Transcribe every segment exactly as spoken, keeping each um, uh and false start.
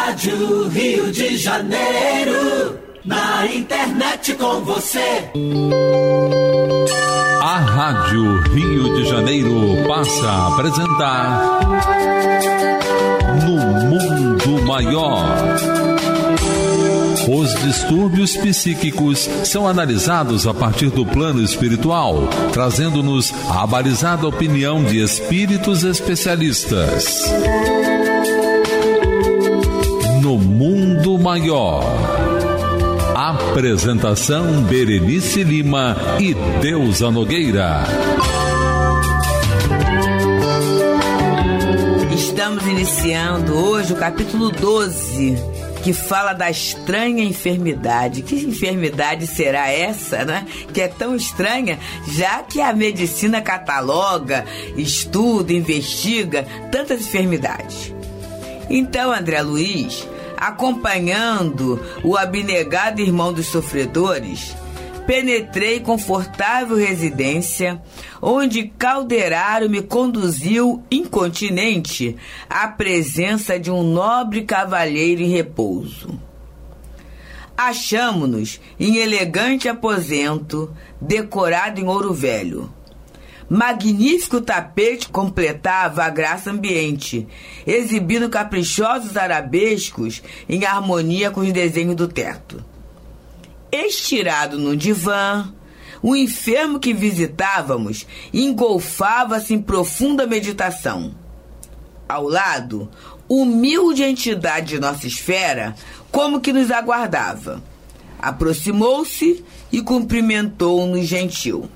Rádio Rio de Janeiro, na internet com você. A Rádio Rio de Janeiro passa a apresentar No Mundo Maior. Os distúrbios psíquicos são analisados a partir do plano espiritual, trazendo-nos a abalizada opinião de espíritos especialistas. No Mundo Maior. Apresentação Berenice Lima e Deusa Nogueira. Estamos iniciando hoje o capítulo doze, que fala da estranha enfermidade. Que enfermidade será essa, né? Que é tão estranha, já que a medicina cataloga, estuda, investiga tantas enfermidades. Então, André Luiz, acompanhando o abnegado irmão dos sofredores, penetrei confortável residência, onde Calderaro me conduziu incontinente à presença de um nobre cavalheiro em repouso. Achamo-nos em elegante aposento, decorado em ouro velho. Magnífico tapete completava a graça ambiente, exibindo caprichosos arabescos em harmonia com os desenhos do teto. Estirado no divã, o enfermo que visitávamos engolfava-se em profunda meditação. Ao lado, humilde entidade de nossa esfera, como que nos aguardava. Aproximou-se e cumprimentou-nos gentil.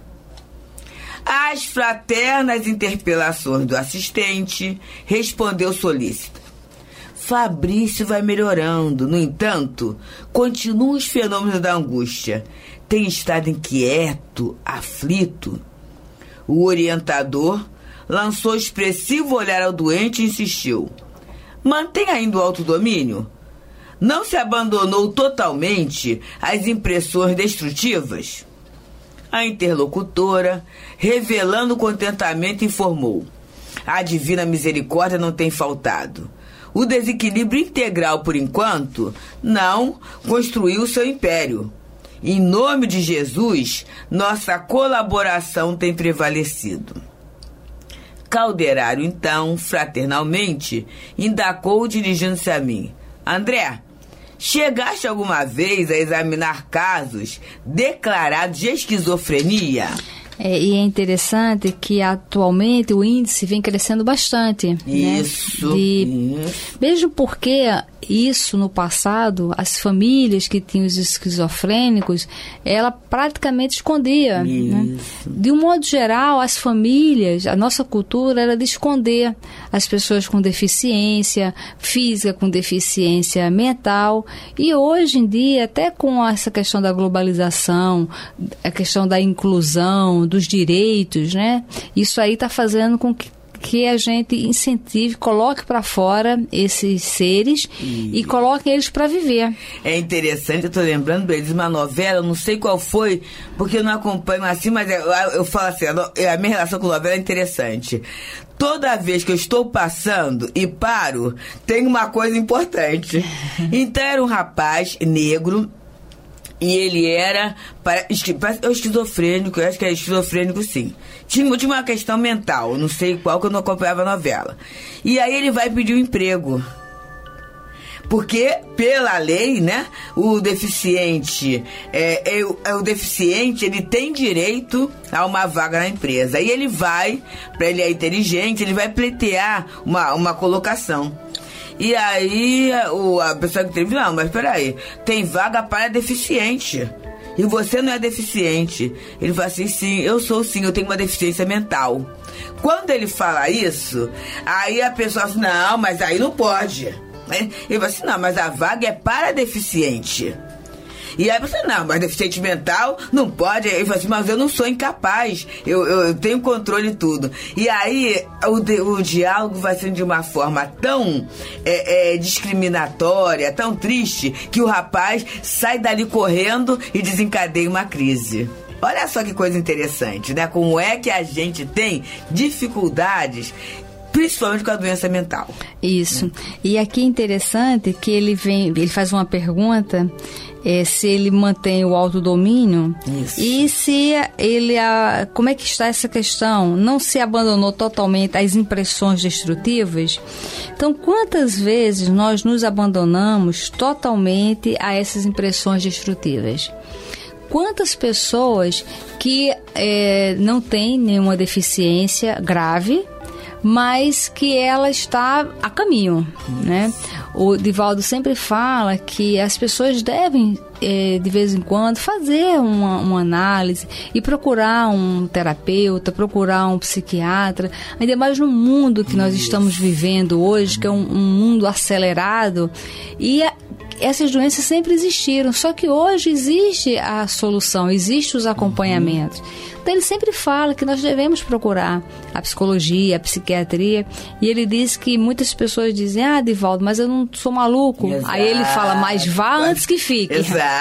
Às fraternas interpelações do assistente, respondeu solícita. Fabrício vai melhorando. No entanto, continuam os fenômenos da angústia. Tem estado inquieto, aflito. O orientador lançou expressivo olhar ao doente e insistiu. Mantém ainda o autodomínio? Não se abandonou totalmente às impressões destrutivas? A interlocutora, revelando contentamento, informou. A divina misericórdia não tem faltado. O desequilíbrio integral, por enquanto, não construiu seu império. Em nome de Jesus, nossa colaboração tem prevalecido. Calderaro, então, fraternalmente, indagou dirigindo-se a mim. André, chegaste alguma vez a examinar casos declarados de esquizofrenia? É, e é interessante que atualmente o índice vem crescendo bastante. Isso. Né? De, isso. Mesmo porque isso no passado, as famílias que tinham os esquizofrênicos, ela praticamente escondia. Né? De um modo geral, as famílias, a nossa cultura era de esconder as pessoas com deficiência física, com deficiência mental. E hoje em dia, até com essa questão da globalização, a questão da inclusão, dos direitos, né? Isso aí está fazendo com que que a gente incentive, coloque para fora esses seres e, e coloque eles para viver. É interessante, eu estou lembrando de uma novela, eu não sei qual foi, porque eu não acompanho assim, mas eu, eu falo assim, a minha relação com novela é interessante. Toda vez que eu estou passando e paro, tem uma coisa importante. Então era um rapaz negro, e ele era para, esquizofrênico, eu acho que é esquizofrênico sim. Tinha, tinha uma questão mental, não sei qual, que eu não acompanhava a novela. E aí ele vai pedir um emprego. Porque, pela lei, né, o deficiente, é, é, é, o deficiente, ele tem direito a uma vaga na empresa. E ele vai, para ele é inteligente, ele vai pleitear uma, uma colocação. E aí o, a pessoa que teve, não, mas peraí, tem vaga para deficiente. E você não é deficiente. Ele fala assim, sim, eu sou sim, eu tenho uma deficiência mental. Quando ele fala isso, aí a pessoa fala assim, não, mas aí não pode. Ele fala assim, não, mas a vaga é para deficiente. E aí você, não, mas deficiente mental não pode. Ele fala assim, mas eu não sou incapaz, eu, eu, eu tenho controle de tudo. E aí o, o diálogo vai sendo de uma forma tão é, é, discriminatória, tão triste, que o rapaz sai dali correndo e desencadeia uma crise. Olha só que coisa interessante, né? Como é que a gente tem dificuldades principalmente com a doença mental. Isso. E aqui é interessante que ele vem, ele faz uma pergunta, é, se ele mantém o autodomínio. Isso. E se ele, a, como é que está essa questão? Não se abandonou totalmente às impressões destrutivas? Então, quantas vezes nós nos abandonamos totalmente a essas impressões destrutivas? Quantas pessoas que é, não têm nenhuma deficiência grave, mas que ela está a caminho, né? O Divaldo sempre fala que as pessoas devem, é, de vez em quando, fazer uma, uma análise e procurar um terapeuta, procurar um psiquiatra, ainda mais no mundo que nós estamos vivendo hoje, que é um, um mundo acelerado, e a, essas doenças sempre existiram, só que hoje existe a solução, existem os acompanhamentos. Então ele sempre fala que nós devemos procurar a psicologia, a psiquiatria, e ele diz que muitas pessoas dizem, ah, Divaldo, mas eu não sou maluco. Exato. Aí ele fala, mas vá antes que fique.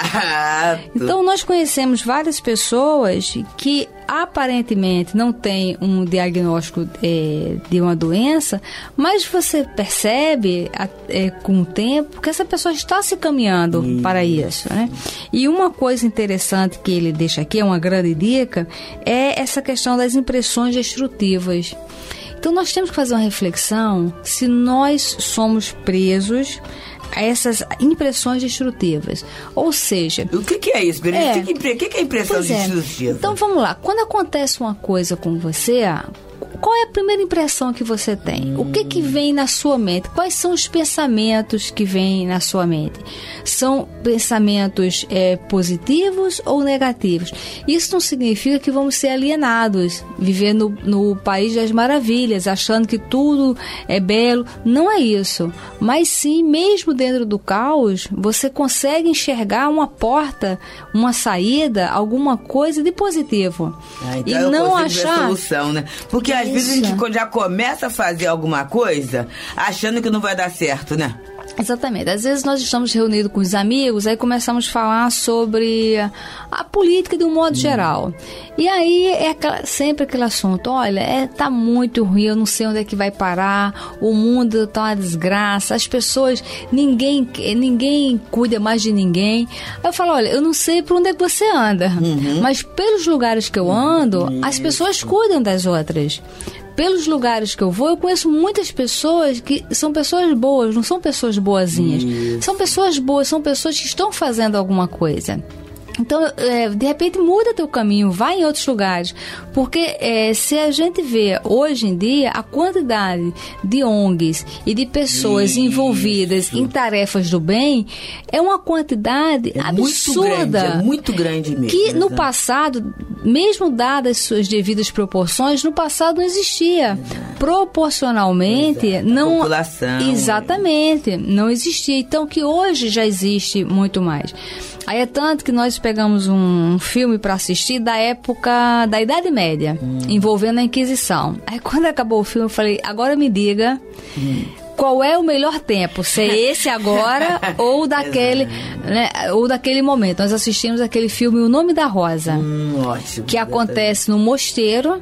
Exato. Então nós conhecemos várias pessoas que aparentemente não têm um diagnóstico é, de uma doença, mas você percebe é, com o tempo que essa pessoa está se caminhando isso. para isso, né? E uma coisa interessante que ele deixa aqui, é uma grande dica, é essa questão das impressões destrutivas. Então nós temos que fazer uma reflexão se nós somos presos a essas impressões destrutivas. Ou seja... O que, que é isso, Berenice? É, o que, que, que é impressão é. destrutiva? Então vamos lá. Quando acontece uma coisa com você, qual é a primeira impressão que você tem? Hum. O que, que vem na sua mente? Quais são os pensamentos que vêm na sua mente? São pensamentos é, positivos ou negativos? Isso não significa que vamos ser alienados, viver no, no país das maravilhas, achando que tudo é belo. Não é isso. Mas sim, mesmo dentro do caos, você consegue enxergar uma porta, uma saída, alguma coisa de positivo. Ah, então e eu não consigo achar... ver solução, né? Porque às vezes a gente já começa a fazer alguma coisa achando que não vai dar certo, né? Exatamente. Às vezes nós estamos reunidos com os amigos, aí começamos a falar sobre a política de um modo hum. geral. E aí é aquela, sempre aquele assunto, olha, é, tá muito ruim, eu não sei onde é que vai parar, o mundo tá uma desgraça, as pessoas, ninguém, ninguém cuida mais de ninguém. Aí eu falo, olha, eu não sei por onde é que você anda, uhum. mas pelos lugares que eu ando, uhum. as pessoas cuidam das outras. Pelos lugares que eu vou, eu conheço muitas pessoas que são pessoas boas, não são pessoas boazinhas. Isso. São pessoas boas, são pessoas que estão fazendo alguma coisa. Então, é, de repente, muda teu caminho, vai em outros lugares. Porque é, se a gente vê, hoje em dia, a quantidade de O N Gs e de pessoas Isso. envolvidas em tarefas do bem, é uma quantidade é absurda. Muito grande, é muito grande mesmo. Que no passado, mesmo dadas suas devidas proporções, no passado não existia. Exato. Proporcionalmente, Exato. não... A população. Exatamente, não existia. Então, que hoje já existe muito mais. Aí é tanto que nós pegamos um filme para assistir da época da Idade Média, hum. envolvendo a Inquisição. Aí quando acabou o filme eu falei, agora me diga hum. qual é o melhor tempo, se é esse agora ou daquele, né, ou daquele momento. Nós assistimos aquele filme O Nome da Rosa, hum, ótimo, que acontece no mosteiro,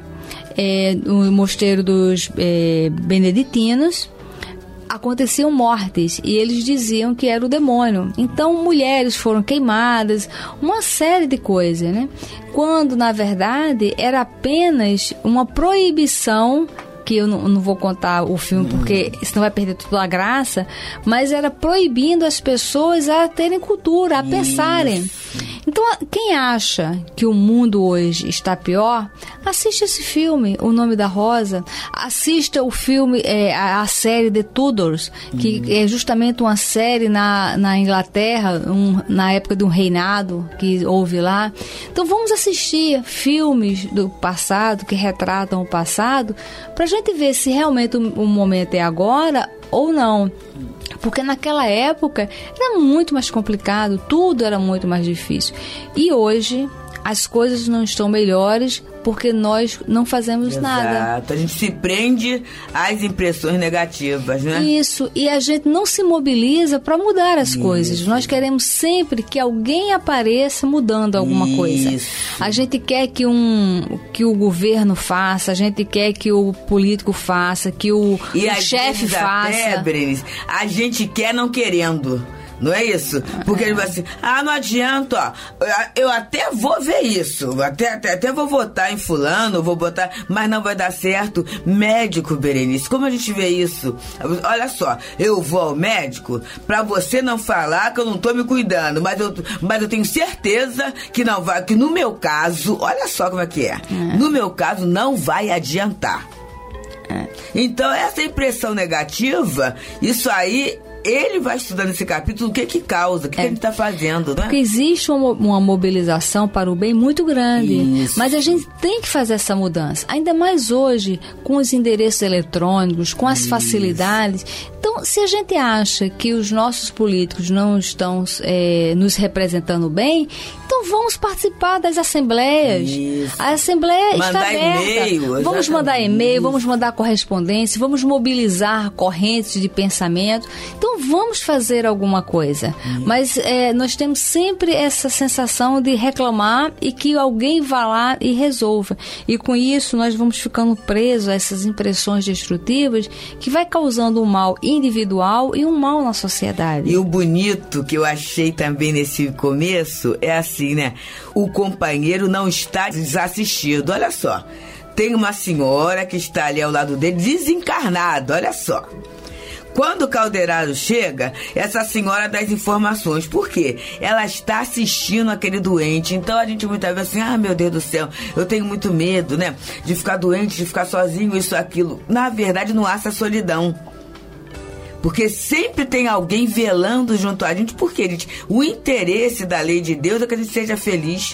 é, no mosteiro dos é, beneditinos. Aconteciam mortes e eles diziam que era o demônio. Então mulheres foram queimadas, uma série de coisas, né? Quando na verdade era apenas uma proibição, que eu não, não vou contar o filme porque senão vai perder toda a graça, mas era proibindo as pessoas a terem cultura, a pensarem. Então, quem acha que o mundo hoje está pior, assista esse filme, O Nome da Rosa, assista o filme, é, a, a série The Tudors, que uhum. é justamente uma série na, na Inglaterra, um, na época de um reinado que houve lá. Então, vamos assistir filmes do passado, que retratam o passado, para a gente ver se realmente o, o momento é agora ou não. Porque naquela época era muito mais complicado, tudo era muito mais difícil. E hoje as coisas não estão melhores, porque nós não fazemos Exato. nada. Exato, a gente se prende às impressões negativas, né? Isso, e a gente não se mobiliza para mudar as Isso. coisas. Nós queremos sempre que alguém apareça mudando alguma Isso. coisa. A gente quer que, um, que o governo faça, a gente quer que o político faça, que o, o chefe faça. Até, Berenice, a gente quer não querendo. Não é isso? Porque ele vai assim, ah, não adianta, ó, eu até vou ver isso, até, até, até vou votar em fulano, vou botar, mas não vai dar certo. Médico, Berenice, como a gente vê isso? Olha só, eu vou ao médico pra você não falar que eu não tô me cuidando, mas eu, mas eu tenho certeza que não vai, que no meu caso, olha só como é que é, é. no meu caso não vai adiantar. É. Então, essa impressão negativa, isso aí, ele vai estudando esse capítulo o que que causa, o que, é. que a gente está fazendo, né? Porque existe uma, uma mobilização para o bem muito grande. Isso. Mas a gente tem que fazer essa mudança. Ainda mais hoje, com os endereços eletrônicos, com as Isso. facilidades. Então, se a gente acha que os nossos políticos não estão é, nos representando bem, então vamos participar das assembleias. Isso. A assembleia mandar está aberta. E-mail, vamos mandar e-mail, vamos mandar correspondência, vamos mobilizar correntes de pensamento. Então, vamos fazer alguma coisa. Hum. Mas é, nós temos sempre essa sensação de reclamar e que alguém vá lá e resolva. E com isso, nós vamos ficando presos a essas impressões destrutivas que vai causando um mal individual e um mal na sociedade. E o bonito que eu achei também nesse começo é assim, né? O companheiro não está desassistido. Olha só. Tem uma senhora que está ali ao lado dele desencarnada. Olha só. Quando o caldeirado chega, essa senhora dá as informações. Por quê? Ela está assistindo aquele doente. Então a gente muitas vezes assim, ah, meu Deus do céu, eu tenho muito medo, né? De ficar doente, de ficar sozinho, isso, aquilo. Na verdade, não há essa solidão. Porque sempre tem alguém velando junto a gente. Por quê, gente? O interesse da lei de Deus é que a gente seja feliz.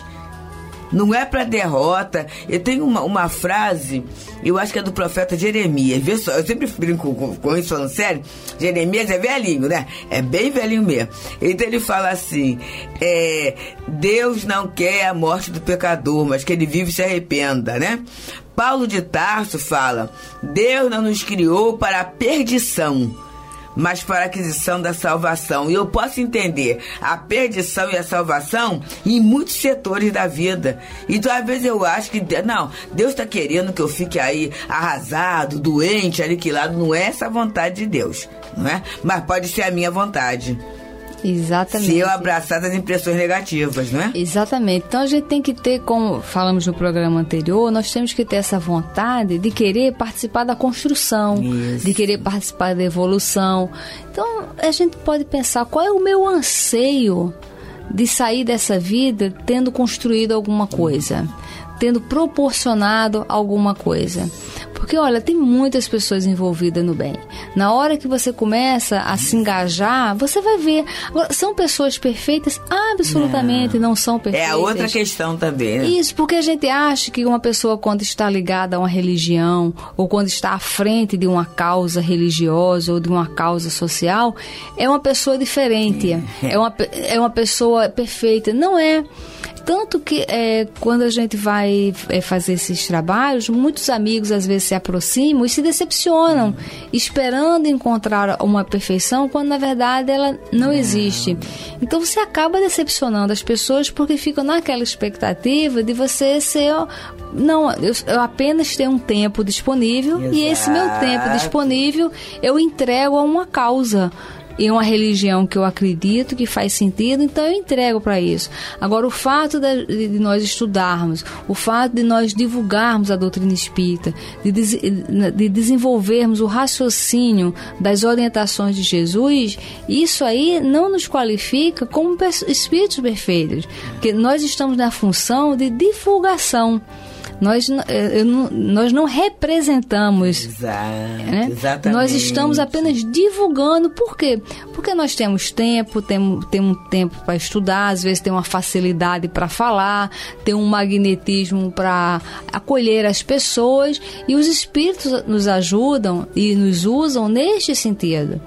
Não é para derrota. Eu tenho uma, uma frase, eu acho que é do profeta Jeremias. Vê só, eu sempre brinco com, com isso, falando sério. Jeremias é velhinho, né? É bem velhinho mesmo. Então ele fala assim, é, Deus não quer a morte do pecador, mas que ele vive e se arrependa, né? Paulo de Tarso fala, Deus não nos criou para a perdição, mas para a aquisição da salvação. E eu posso entender a perdição e a salvação em muitos setores da vida. Então, às vezes eu acho que, não, Deus está querendo que eu fique aí arrasado, doente, aniquilado. Não é essa a vontade de Deus, não é? Mas pode ser a minha vontade. Exatamente. Se eu abraçar as impressões negativas, não é? Exatamente. Então a gente tem que ter, como falamos no programa anterior, nós temos que ter essa vontade de querer participar da construção, Isso. de querer participar da evolução. Então a gente pode pensar, qual é o meu anseio de sair dessa vida tendo construído alguma coisa, tendo proporcionado alguma coisa. Porque, olha, tem muitas pessoas envolvidas no bem. Na hora que você começa a se engajar, você vai ver. Agora, são pessoas perfeitas? Absolutamente não, não são perfeitas. É a outra questão também, né? Isso, porque a gente acha que uma pessoa, quando está ligada a uma religião, ou quando está à frente de uma causa religiosa ou de uma causa social, é uma pessoa diferente. É, é, uma, é uma pessoa perfeita. Não é. Tanto que é, quando a gente vai é, fazer esses trabalhos, muitos amigos às vezes se aproximam e se decepcionam, esperando encontrar uma perfeição, quando na verdade ela não existe. Então você acaba decepcionando as pessoas porque ficam naquela expectativa de você ser... Não, eu, eu apenas tenho um tempo disponível. Exato. E esse meu tempo disponível eu entrego a uma causa. E uma religião que eu acredito que faz sentido, então eu entrego para isso. Agora, o fato de, de nós estudarmos, o fato de nós divulgarmos a doutrina espírita, de, des, de desenvolvermos o raciocínio das orientações de Jesus, isso aí não nos qualifica como espíritos perfeitos, porque nós estamos na função de divulgação. Nós, eu, nós não representamos. Exato, né? Exatamente. Nós estamos apenas divulgando. Por quê? Porque nós temos tempo, temos, temos tempo para estudar, às vezes tem uma facilidade para falar, tem um magnetismo para acolher as pessoas, e os espíritos nos ajudam e nos usam neste sentido.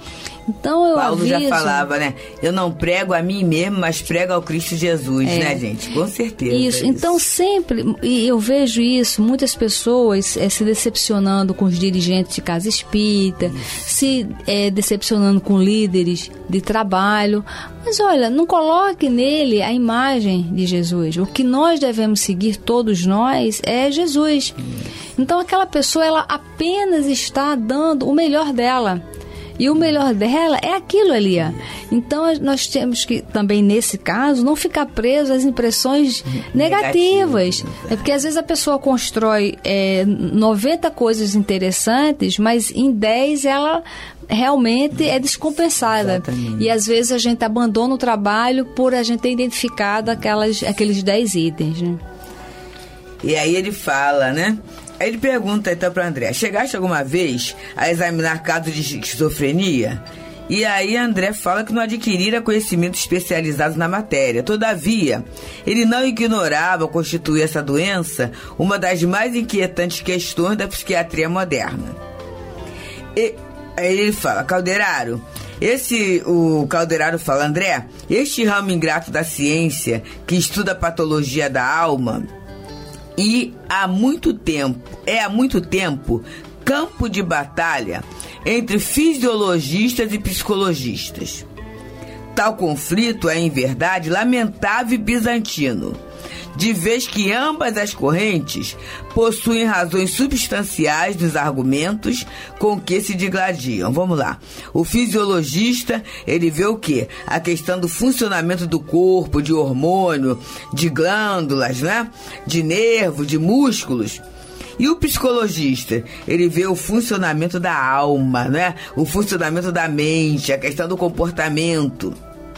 Então eu Paulo aviso... já falava, né? Eu não prego a mim mesmo, mas prego ao Cristo Jesus, é. né, gente? Com certeza. Isso. isso. Então sempre, e eu vejo isso, muitas pessoas é, se decepcionando com os dirigentes de casa espírita, isso. se é, decepcionando com líderes de trabalho. Mas olha, não coloque nele a imagem de Jesus. O que nós devemos seguir, todos nós, é Jesus. Então aquela pessoa, ela apenas está dando o melhor dela. E o melhor dela é aquilo ali. Então nós temos que também, nesse caso, não ficar preso às impressões negativas. É porque às vezes a pessoa constrói é, noventa coisas interessantes, mas em dez ela realmente é descompensada. Exatamente. E às vezes a gente abandona o trabalho por a gente ter identificado aquelas, aqueles dez itens. Né? E aí ele fala, né? Aí ele pergunta então para André: chegaste alguma vez a examinar casos de esquizofrenia? E aí André fala que não adquirira conhecimentos especializados na matéria. Todavia, ele não ignorava constituir essa doença uma das mais inquietantes questões da psiquiatria moderna. E aí ele fala: Calderaro, esse, o Calderaro fala, André, este ramo ingrato da ciência que estuda a patologia da alma e há muito tempo, é há muito tempo campo de batalha entre fisiologistas e psicologistas. Tal conflito é, em verdade, lamentável e bizantino, de vez que ambas as correntes possuem razões substanciais dos argumentos com que se digladiam. Vamos lá. O fisiologista, ele vê o quê? A questão do funcionamento do corpo, de hormônio, de glândulas, né? De nervo, de músculos. E o psicologista, ele vê o funcionamento da alma, né? O funcionamento da mente, a questão do comportamento.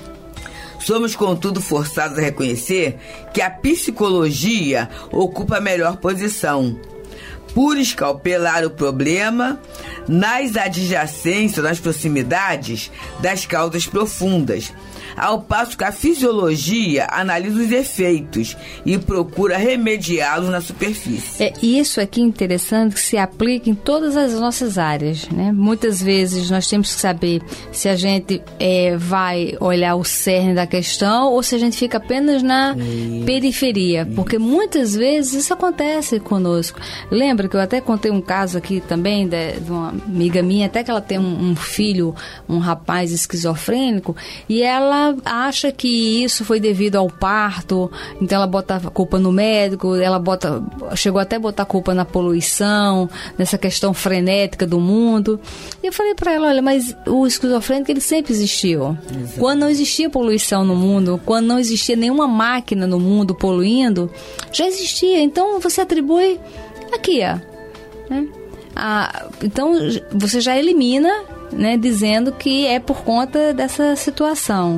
Somos, contudo, forçados a reconhecer que a psicologia ocupa a melhor posição, por escalpelar o problema nas adjacências, nas proximidades das causas profundas, ao passo que a fisiologia analisa os efeitos e procura remediá-los na superfície. É, isso aqui é interessante, que se aplica em todas as nossas áreas, né? Muitas vezes nós temos que saber se a gente é, vai olhar o cerne da questão ou se a gente fica apenas na isso. periferia, porque muitas vezes isso acontece conosco. Lembra que eu até contei um caso aqui também de, de uma amiga minha, até que ela tem um, um filho, um rapaz esquizofrênico, e ela acha que isso foi devido ao parto, então ela bota a culpa no médico, ela bota, chegou até a botar a culpa na poluição, nessa questão frenética do mundo. E eu falei para ela, olha, mas o esquizofrênico, ele sempre existiu. Exato. Quando não existia poluição no mundo, quando não existia nenhuma máquina no mundo poluindo, já existia. Então você atribui aqui, ó, né? Ah, então você já elimina, né, dizendo que é por conta dessa situação.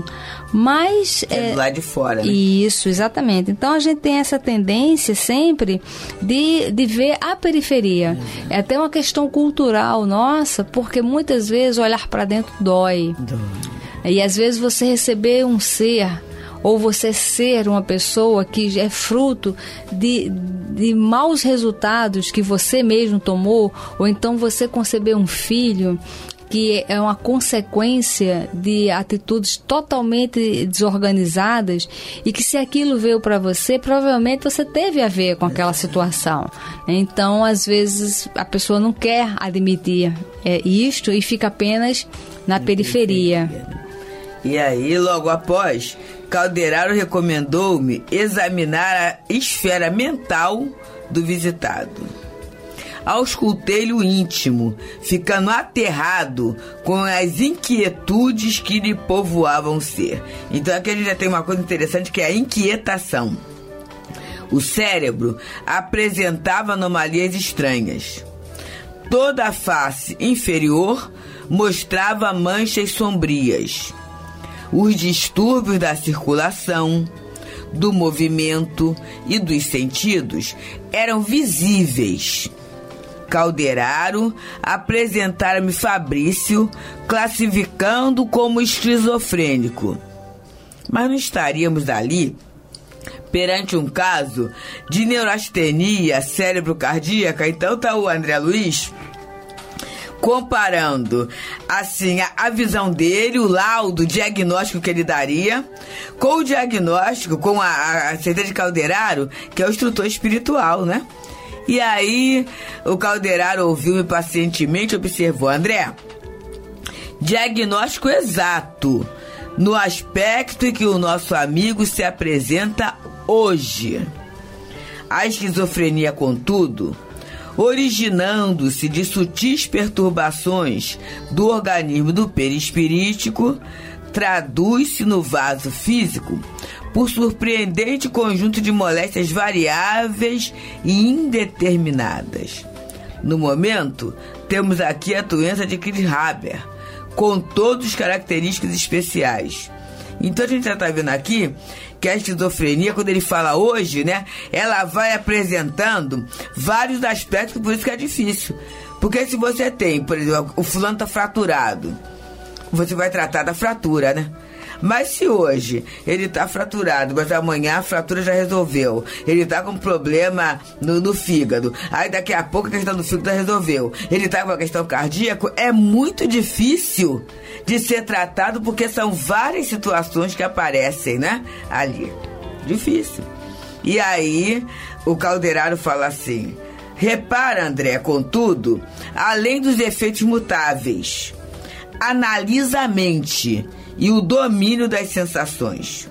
Mas é do lado de fora, né? Isso, exatamente. Então a gente tem essa tendência sempre de, de ver a periferia. Uhum. É até uma questão cultural nossa, porque muitas vezes olhar para dentro dói. Dói. E às vezes você receber um ser, ou você ser uma pessoa que é fruto de, de maus resultados que você mesmo tomou, ou então você conceber um filho que é uma consequência de atitudes totalmente desorganizadas, e que se aquilo veio para você, provavelmente você teve a ver com aquela situação. Então, às vezes, a pessoa não quer admitir é, isto e fica apenas na periferia. E aí, logo após, Calderaro recomendou-me examinar a esfera mental do visitado. Auscultei-lhe o íntimo, ficando aterrado com as inquietudes que lhe povoavam o ser. Então aqui a gente já tem uma coisa interessante, que é a inquietação. O cérebro apresentava anomalias estranhas. Toda a face inferior mostrava manchas sombrias. Os distúrbios da circulação, do movimento e dos sentidos eram visíveis. Calderaro apresentara-me Fabrício, classificando como esquizofrênico. Mas não estaríamos ali perante um caso de neurastenia cérebro-cardíaca? Então tá o André Luiz comparando assim a, a visão dele, o laudo, o diagnóstico que ele daria, com o diagnóstico, com a, a certeza de Calderaro, que é o instrutor espiritual, né? E aí o Calderaro ouviu-me pacientemente e observou: André, diagnóstico exato no aspecto em que o nosso amigo se apresenta hoje. A esquizofrenia, contudo, originando-se de sutis perturbações do organismo do perispirítico, traduz-se no vaso físico por surpreendente conjunto de moléstias variáveis e indeterminadas. No momento, temos aqui a doença de Klier-Haber, com todas as características especiais. Então a gente já está vendo aqui que a esquizofrenia, quando ele fala hoje, né, ela vai apresentando vários aspectos, por isso que é difícil. Porque se você tem, por exemplo, o fulano está fraturado, você vai tratar da fratura, né? Mas se hoje ele está fraturado, mas amanhã a fratura já resolveu, ele está com problema no, no fígado, aí daqui a pouco a questão do fígado já resolveu, ele está com a questão cardíaca, é muito difícil de ser tratado, porque são várias situações que aparecem, né, ali. Difícil. E aí o Calderaro fala assim: repara, André, contudo, além dos efeitos mutáveis, analisa a mente e o domínio das sensações.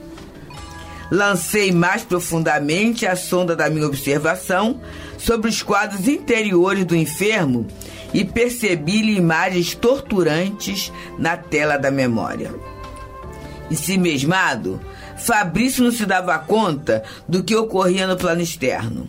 Lancei mais profundamente a sonda da minha observação sobre os quadros interiores do enfermo e percebi-lhe imagens torturantes na tela da memória. Ensimesmado, Fabrício não se dava conta do que ocorria no plano externo.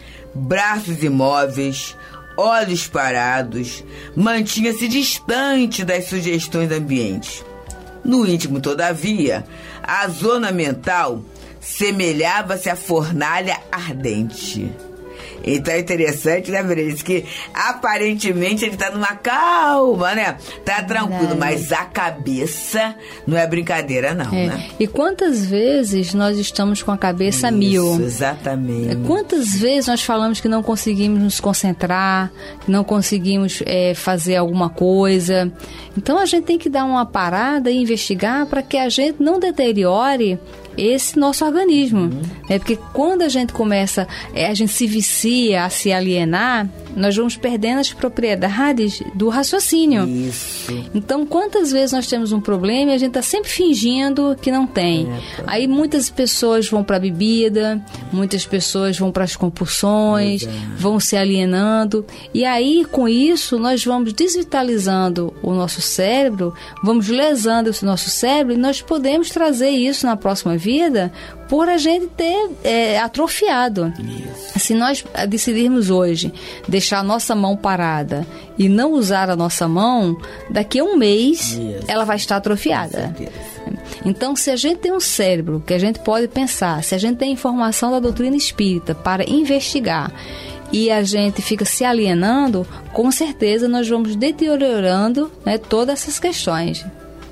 Braços imóveis, olhos parados, mantinha-se distante das sugestões ambientes. No íntimo, todavia, a zona mental semelhava-se à fornalha ardente. Então é interessante, né, Berenice, que aparentemente ele tá numa calma, né? Tá tranquilo, mas a cabeça não é brincadeira, não, é. né? E quantas vezes nós estamos com a cabeça Isso, mil? Exatamente. Quantas vezes nós falamos que não conseguimos nos concentrar, que não conseguimos é, fazer alguma coisa? Então a gente tem que dar uma parada e investigar para que a gente não deteriore esse nosso organismo, uhum. né? Porque quando a gente começa, é, a gente se vicia a se alienar, nós vamos perdendo as propriedades do raciocínio. Isso. Então, quantas vezes nós temos um problema e a gente está sempre fingindo que não tem? É, Aí muitas pessoas vão para a bebida, muitas pessoas vão para as compulsões, é. vão se alienando, e aí com isso nós vamos desvitalizando o nosso cérebro, vamos lesando o nosso cérebro, e nós podemos trazer isso na próxima vida por a gente ter é, atrofiado. Isso. Se nós decidirmos hoje deixar a nossa mão parada e não usar a nossa mão, daqui a um mês Isso. ela vai estar atrofiada. Então, se a gente tem um cérebro que a gente pode pensar, se a gente tem informação da doutrina espírita para investigar, e a gente fica se alienando, com certeza nós vamos deteriorando, né, todas essas questões.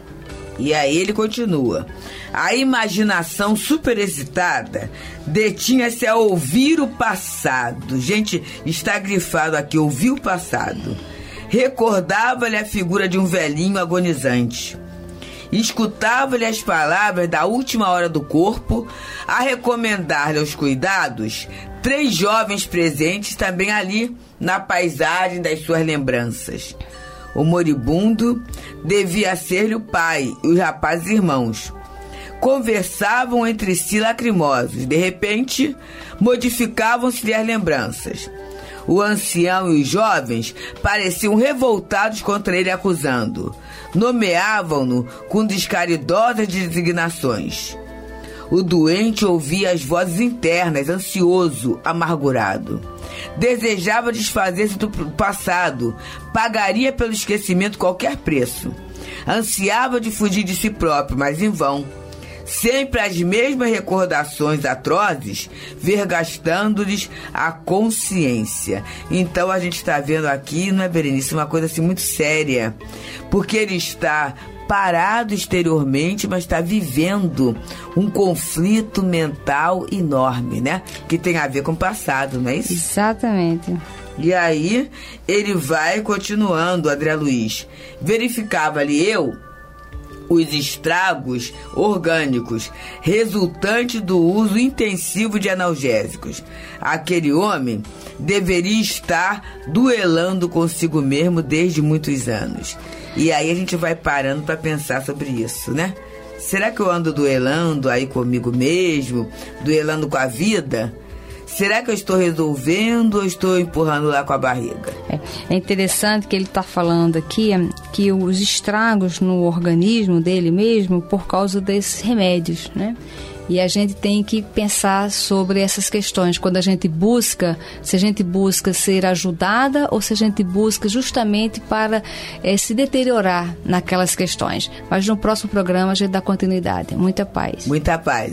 E aí ele continua: a imaginação superexcitada detinha-se a ouvir o passado. Gente, está grifado aqui, ouvir o passado. Recordava-lhe a figura de um velhinho agonizante. Escutava-lhe as palavras da última hora do corpo, a recomendar-lhe aos cuidados três jovens presentes também ali na paisagem das suas lembranças. O moribundo devia ser-lhe o pai e os rapazes irmãos. Conversavam entre si lacrimosos. De repente, modificavam-se-lhe as lembranças. O ancião e os jovens pareciam revoltados contra ele, acusando. Nomeavam-no com descaridosas designações. O doente ouvia as vozes internas, ansioso, amargurado. Desejava desfazer-se do passado, pagaria pelo esquecimento qualquer preço. Ansiava de fugir de si próprio, mas em vão. Sempre as mesmas recordações atrozes, vergastando-lhes a consciência. Então a gente está vendo aqui, não é, Berenice, uma coisa assim muito séria, porque ele está parado exteriormente, mas está vivendo um conflito mental enorme, né? Que tem a ver com o passado, não é isso? Exatamente. E aí, ele vai continuando, André Luiz. Verificava ali eu os estragos orgânicos resultantes do uso intensivo de analgésicos. Aquele homem deveria estar duelando consigo mesmo desde muitos anos. E aí a gente vai parando para pensar sobre isso, né? Será que eu ando duelando aí comigo mesmo? Duelando com a vida? Será que eu estou resolvendo ou estou empurrando lá com a barriga? É, é interessante que ele está falando aqui que os estragos no organismo dele mesmo por causa desses remédios, né? E a gente tem que pensar sobre essas questões. Quando a gente busca, se a gente busca ser ajudada ou se a gente busca justamente para é, se deteriorar naquelas questões. Mas no próximo programa a gente dá continuidade. Muita paz. Muita paz.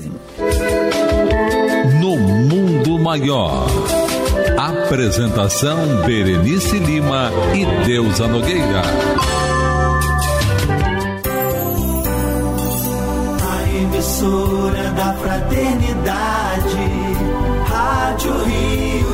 No Mundo Maior. Apresentação Berenice Lima e Deusa Nogueira. Emissora da Fraternidade, Rádio Rio